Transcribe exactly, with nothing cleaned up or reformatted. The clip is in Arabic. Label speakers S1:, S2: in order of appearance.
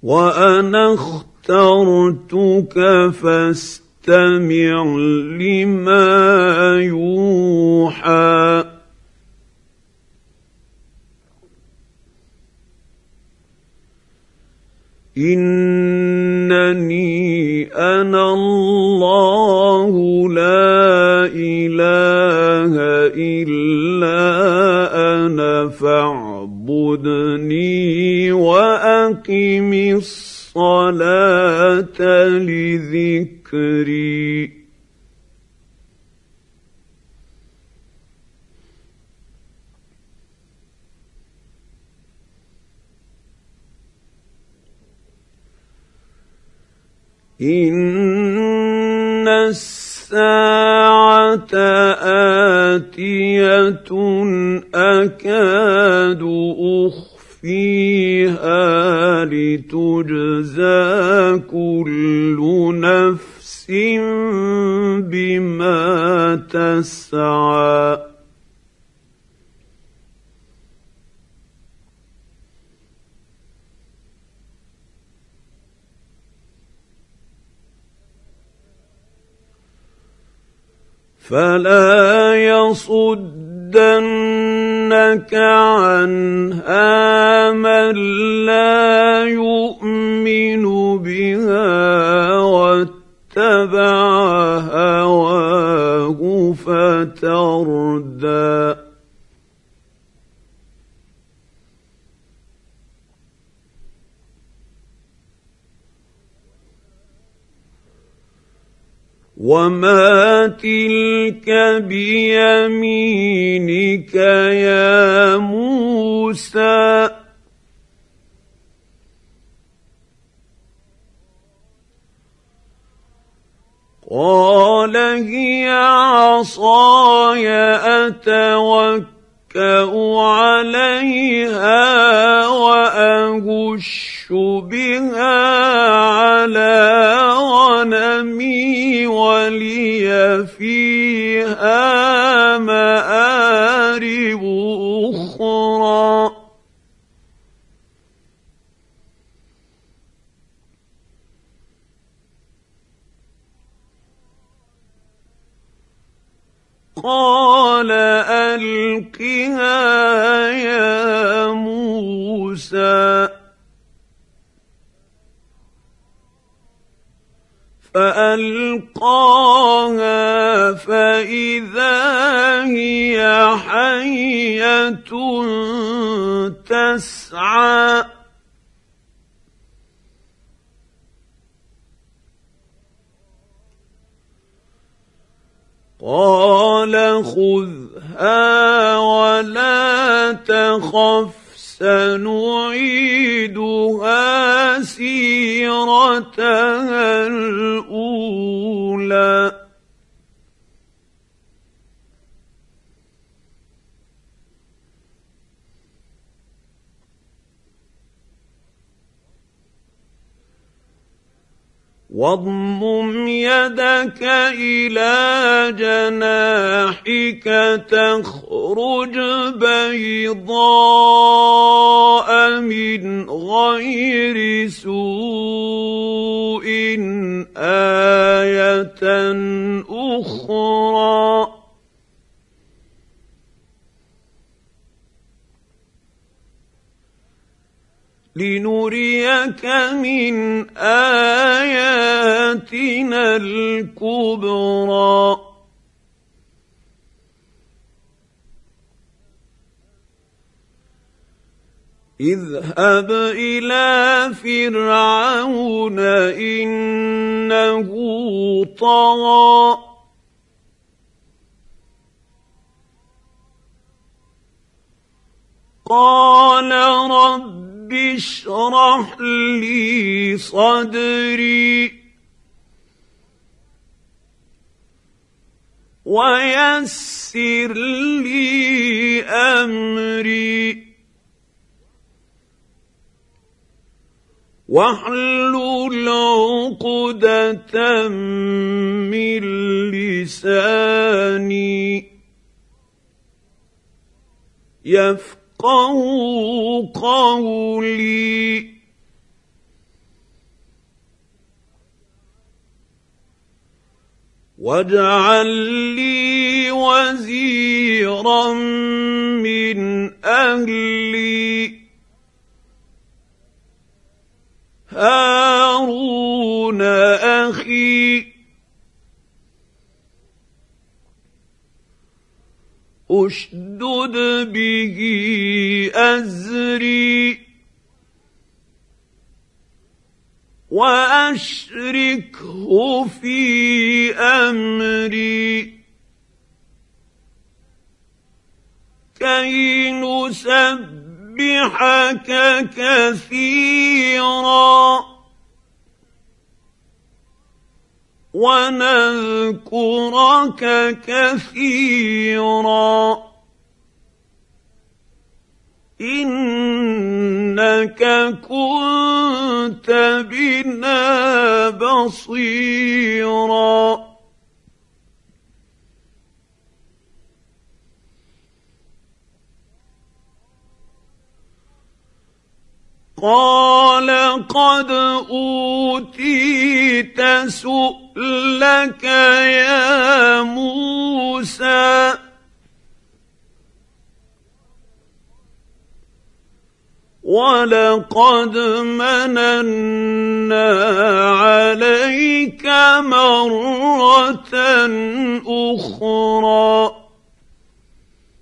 S1: وأنا اخترتك فاستمع لما يوحى إنني أنا الله لا إله إلا أنا فاعبدني وأقم الصلاة لذكري إن الساعة آتية أكاد أخفيها لتجزى كل نفس بما تسعى فلا يصدنك عنها من لا يؤمن بها واتبع هواه فتردى وما تلك بيمينك يا موسى قال هي عصاي أتوكأ عليها وأهش بها على غنمي ولي فيها مآرب أخرى قال ألقها يا موسى فألقاها فإذا هي حية تسعى قال خذها ولا تخف سنعيدها سيرتها الأولى واضمم يدك إلى جناحك تخرج بيضاء من غير سوء آية أخرى لنريك من آياتنا الكبرى اذهب إلى فرعون إنه طغى قال رب اشرح لي صدري ويسر لي أمري واحلل عقدة من لساني يفقهوا قولي واجعل لي وزيرا من أهلي هارون أخي أشدد به أزري وأشركه في أمري كي نسبحك كثيرا ونذكرك كثيرا إنك كنت بنا بصيرا قال قد أوتيت سؤلك يا موسى ولقد مننا عليك مرة أخرى